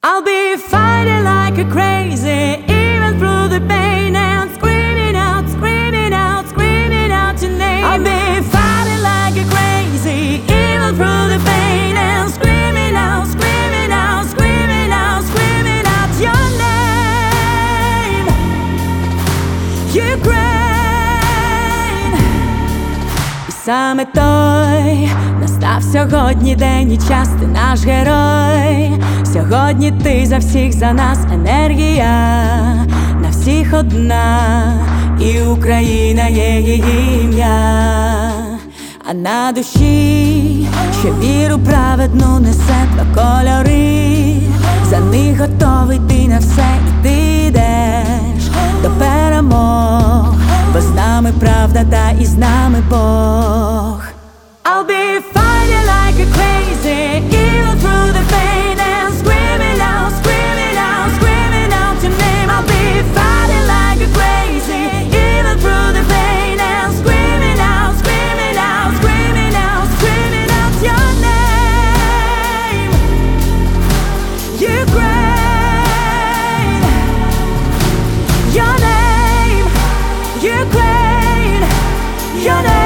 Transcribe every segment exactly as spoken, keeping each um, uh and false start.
I'll be fighting like a crazy, even through the pain, and screaming out, screaming out, screaming out your name. I'll be fighting like a crazy, even through the pain, and screaming out, screaming out, screaming out, screaming out your name. Ukraine. І саме той настав сьогодні день і час, ти наш герой. Сьогодні ти за всіх, за нас енергія, на всіх одна, і Україна є її ім'я. А на душі ще віру праведну несе два кольори. За них готовий ти на все, і ти йдеш до перемог, бо з нами правда та і з нами Бог. I'll be fighting like a crazy, even through the pain, and screaming out, screaming out, screaming out your name. I'll be fighting like a crazy, even through the pain, and screaming out, screaming out, screaming out, screaming out your name. Ukraine, your name, Ukraine, your name.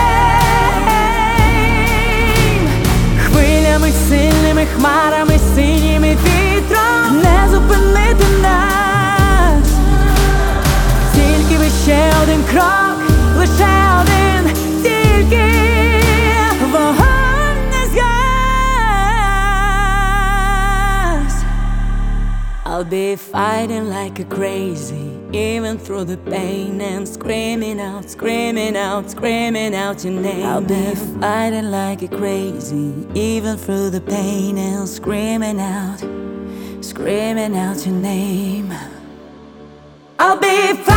Сильними хмарами, синіми вітром не зупинити нас. Тільки би ще один крок, лише один, тільки вогонь не згас. I'll be fighting like a crazy, even through the pain, and screaming out, screaming out, screaming out your name. I'll be fighting like a crazy, even through the pain, and screaming out, screaming out your name. I'll be fighting